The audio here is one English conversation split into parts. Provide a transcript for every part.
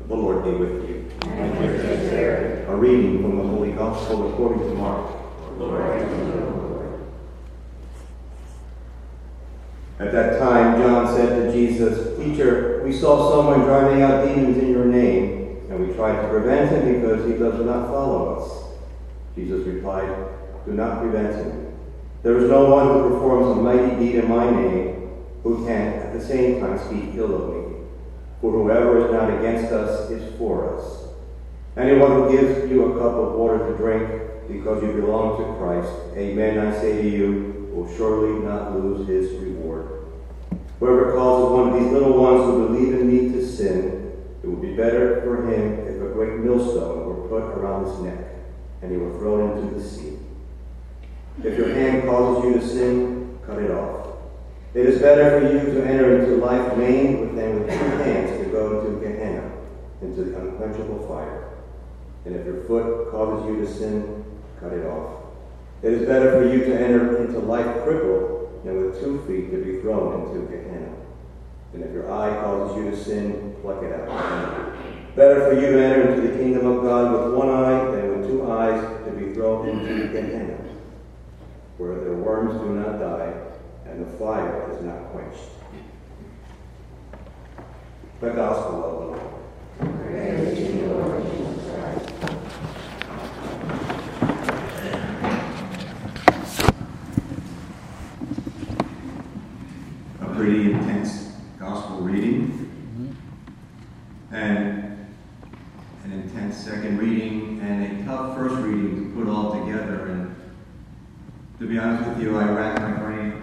The Lord be with you. And with your spirit. A reading from the Holy Gospel according to Mark. Glory to you, Lord. At that time, John said to Jesus, "Teacher, we saw someone driving out demons in your name, and we tried to prevent him because he does not follow us." Jesus replied, "Do not prevent him. There is no one who performs a mighty deed in my name who can at the same time speak ill of me. For whoever is not against us is for us. Anyone who gives you a cup of water to drink because you belong to Christ, amen, I say to you, will surely not lose his reward. Whoever causes one of these little ones who believe in me to sin, it would be better for him if a great millstone were put around his neck and he were thrown into the sea. If your hand causes you to sin, cut it off. It is better for you to enter into life maimed than with 2 hands to go into Gehenna, into the unquenchable fire. And if your foot causes you to sin, cut it off. It is better for you to enter into life crippled than with 2 feet to be thrown into Gehenna. And if your eye causes you to sin, pluck it out. Better for you to enter into the kingdom of God with 1 eye than with 2 eyes to be thrown into Gehenna, where their worms do not die and the fire is not quenched. The Gospel of the Lord. Praise to you, Lord Jesus Christ. A pretty intense Gospel reading, and an intense second reading, and a tough first reading to put all together. And to be honest with you, I racked my brain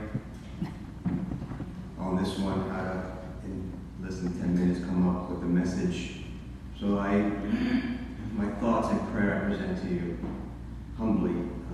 on this one, how to, in less than 10 minutes, come up with a message. So my thoughts and prayer I present to you humbly.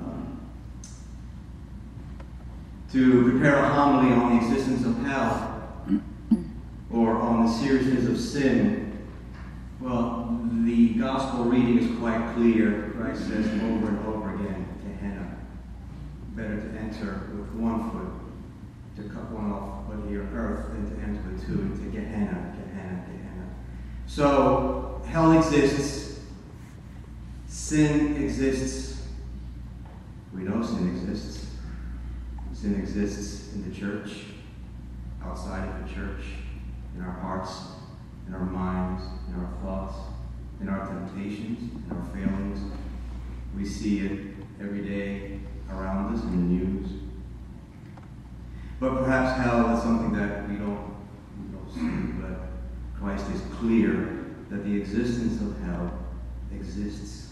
To prepare a homily on the existence of hell, or on the seriousness of sin, well, the gospel reading is quite clear. Christ says over and over again, Gehenna. Better to enter with 1 foot, to cut 1 off but here earth, than to enter with 2 into Gehenna, Gehenna, Gehenna. So, hell exists. Sin exists. We know sin exists. Sin exists in the church, outside of the church, in our hearts, in our minds, in our thoughts, in our temptations, in our failings. We see it every day around us in the news. But perhaps hell is something that we don't see, but Christ is clear that the existence of hell exists.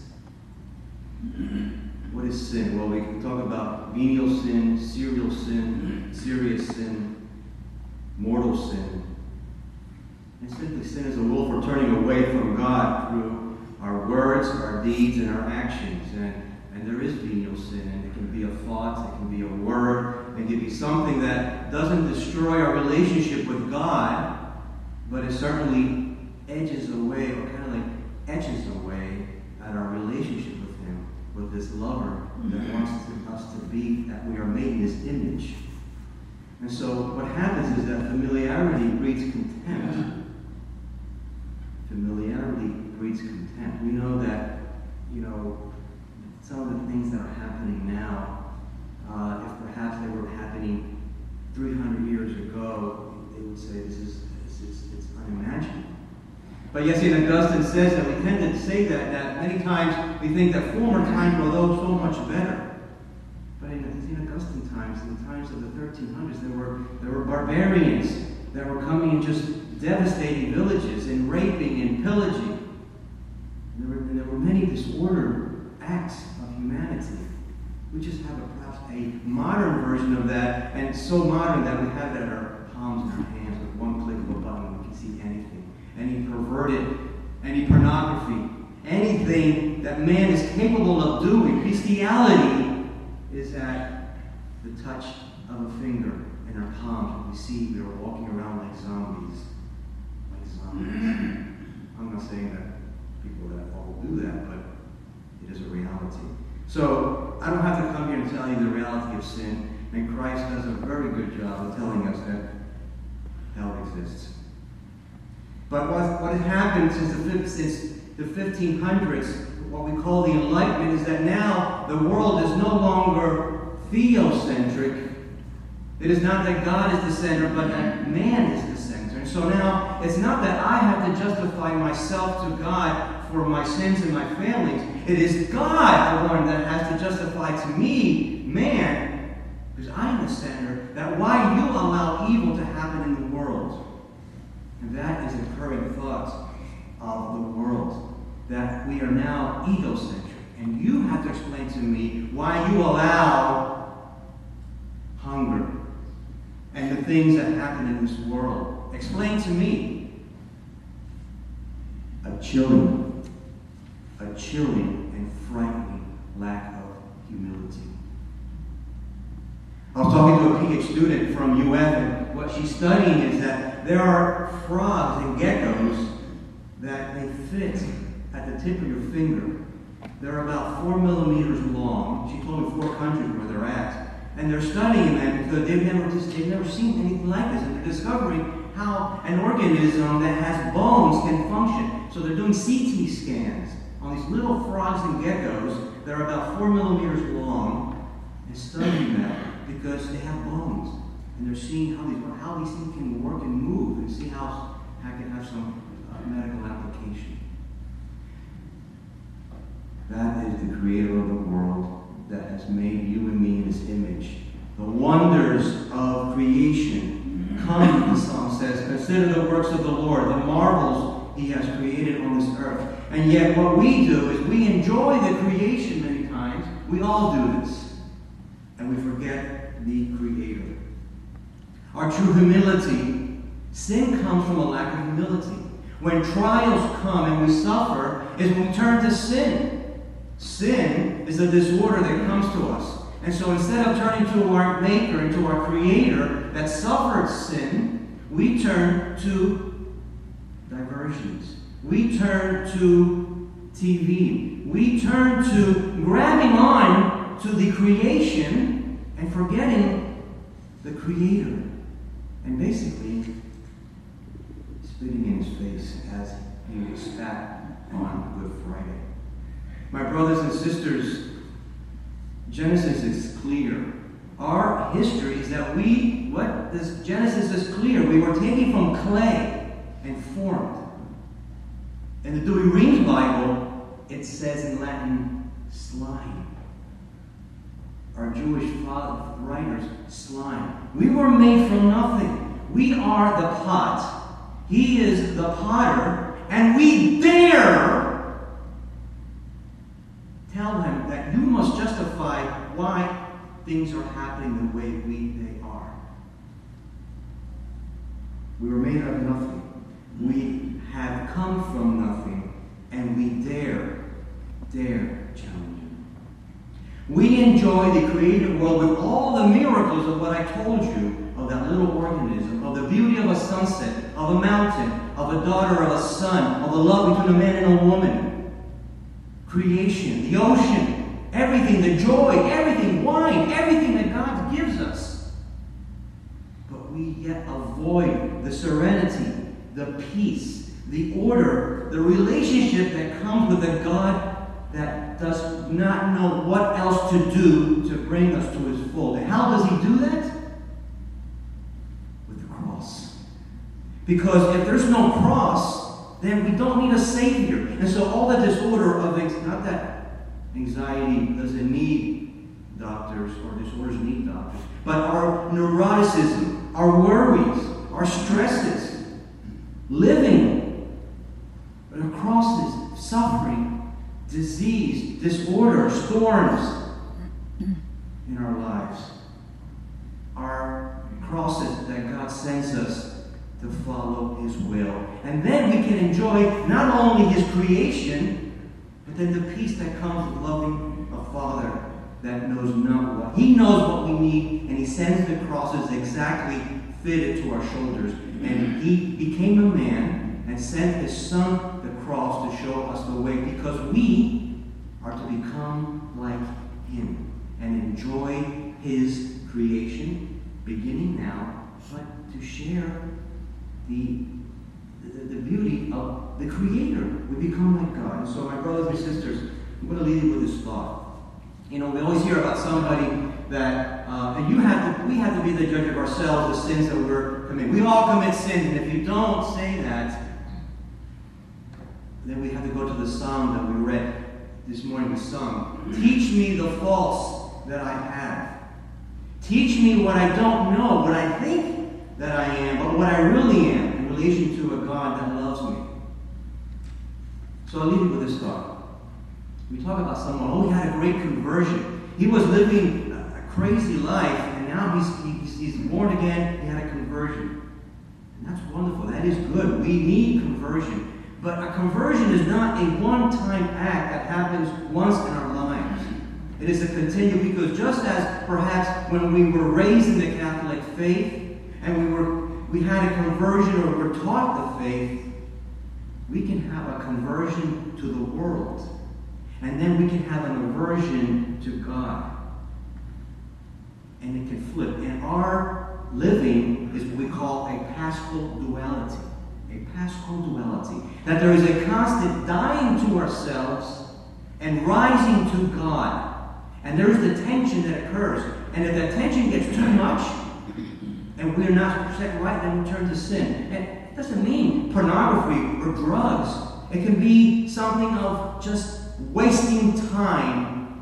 What is sin? Well, we can talk about venial sin, serial sin, serious sin, mortal sin. And simply, sin is a will for turning away from God through our words, our deeds, and our actions. And there is venial sin, and it can be a thought, it can be a word, it can be something that doesn't destroy our relationship with God, but it certainly edges away, or kind of like etches away at our relationship with Him, with this lover that wants us to be, that we are made in His image. And so what happens is that familiarity breeds contempt. Familiarity breeds contempt. We know that, some of the things that are happening now, if perhaps they were happening 300 years ago, they would say it's unimaginable. But yet St. Augustine says that we tend to say that many times we think that former times were those so much better. But in St. Augustine times, in the times of the 1300s, there were barbarians that were coming and just devastating villages and raping and pillaging. And there were many disordered acts of humanity. We just have perhaps a modern version of that, and so modern that we have it at our palms and our hands. With 1 click of a button, we can see anything. Any perverted, any pornography, anything that man is capable of doing. Bestiality is at the touch of a finger in our palms. We see we are walking around like zombies. I'm not saying that people that all do that, but it is a reality. So I don't have to come here and tell you the reality of sin, and Christ does a very good job of telling us that hell exists. But what has happened since the 1500s, what we call the Enlightenment, is that now the world is no longer theocentric. It is not that God is the center, but that man is the center. And so now it's not that I have to justify myself to God for my sins and my failings. It is God, the one that has to justify to me, man, because I'm the center, that why you allow evil to happen in the world. And that is a current thought of the world, that we are now egocentric. And you have to explain to me why you allow hunger and the things that happen in this world. Explain to me. A chilling and frightening lack of humility. I was talking to a PhD student from UF, and what she's studying is that there are frogs and geckos that they fit at the tip of your finger. They're about 4 millimeters long. She told me 4 countries where they're at. And they're studying them because they've never seen anything like this. And they're discovering how an organism that has bones can function. So they're doing CT scans on these little frogs and geckos that are about 4 millimeters long and studying them because they have bones. And they're seeing how these things can work and move and see how it can have some medical application. That is the creator of the world that has made you and me in his image. The wonders of creation come, the psalm says, consider the works of the Lord, the marvels he has created on this earth. And yet what we do is we enjoy the creation many times. We all do this. And we forget the creator. Our true humility, sin comes from a lack of humility. When trials come and we suffer, is when we turn to sin. Sin is a disorder that comes to us. And so instead of turning to our Maker and to our Creator that suffered sin, we turn to diversions. We turn to TV. We turn to grabbing on to the creation and forgetting the Creator. And basically spitting in his face as he was spat on Good Friday. My brothers and sisters, Genesis is clear. Our history is that Genesis is clear. We were taken from clay and formed. In the Dewey Reams Bible, it says in Latin, slime. Our Jewish writers, slime. We were made from nothing. We are the pot. He is the potter. And we dare tell him that you must justify why things are happening the way they are. We were made out of nothing. We have come from nothing. And we dare challenge him. We enjoy the created world with all the miracles of what I told you, of that little organism, of the beauty of a sunset, of a mountain, of a daughter, of a son, of the love between a man and a woman. Creation, the ocean, everything, the joy, everything, wine, everything that God gives us. But we yet avoid the serenity, the peace, the order, the relationship that comes with a God that does not know what else to do to bring us to his fold. And how does he do that? With the cross. Because if there's no cross, then we don't need a Savior. And so all the disorder of not that anxiety doesn't need doctors or disorders need doctors, but our neuroticism, our worries, our stresses, living crosses, suffering, disease, disorder, storms in our lives are crosses that God sends us to follow his will. And then we can enjoy not only his creation, but then the peace that comes with loving a Father that knows not what. He knows what we need, and he sends the crosses exactly fitted to our shoulders. And he became a man and sent his Son the cross to show us the way, because we are to become like him and enjoy his creation, beginning now, but to share the beauty of the Creator. We become like God. And so, my brothers and sisters, I'm going to leave you with this thought. You know, we always hear about somebody that, and we have to be the judge of ourselves, the sins that we're committing. We all commit sins, and if you don't say that, then we have to go to the psalm that we read this morning. We sung, teach me the faults that I have. Teach me what I don't know, what I think that I am, but what I really am in relation to a God that loves me. So I'll leave you with this thought. We talk about someone, he had a great conversion. He was living a crazy life, and now he's born again, he had a conversion. And that's wonderful. That is good. We need conversion. But a conversion is not a one-time act that happens once in our lives. It is a continual, because just as perhaps when we were raised in the Catholic faith and we had a conversion or were taught the faith, we can have a conversion to the world. And then we can have an aversion to God. And it can flip. And our living is what we call a paschal duality. A paschal duality. That there is a constant dying to ourselves and rising to God. And there is the tension that occurs. And if that tension gets too much, and we're not set right, then we turn to sin. And it doesn't mean pornography or drugs. It can be something of just wasting time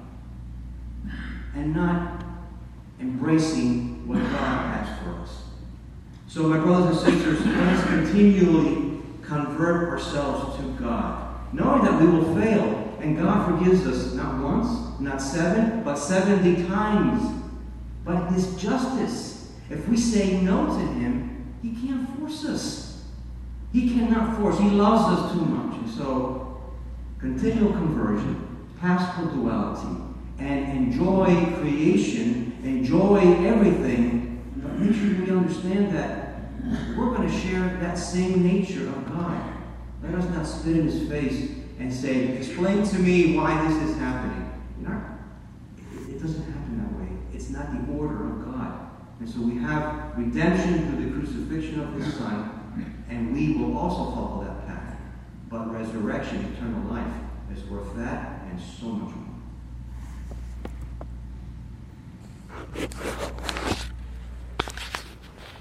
and not embracing what God has for us. So, my brothers and sisters, let us continually convert ourselves to God, knowing that we will fail, and God forgives us not once, not 7, but 70 times. But His justice, if we say no to Him, He can't force us. He cannot force. He loves us too much. And so, continual conversion, paschal duality, and enjoy creation, enjoy everything, but make sure we understand that we're going to share that same nature of God. Let us not spit in His face and say, explain to me why this is happening. It doesn't happen that way. It's not the order of God. And so we have redemption through the crucifixion of His Son, and we will also follow that path. But resurrection, eternal life, is worth that and so much more.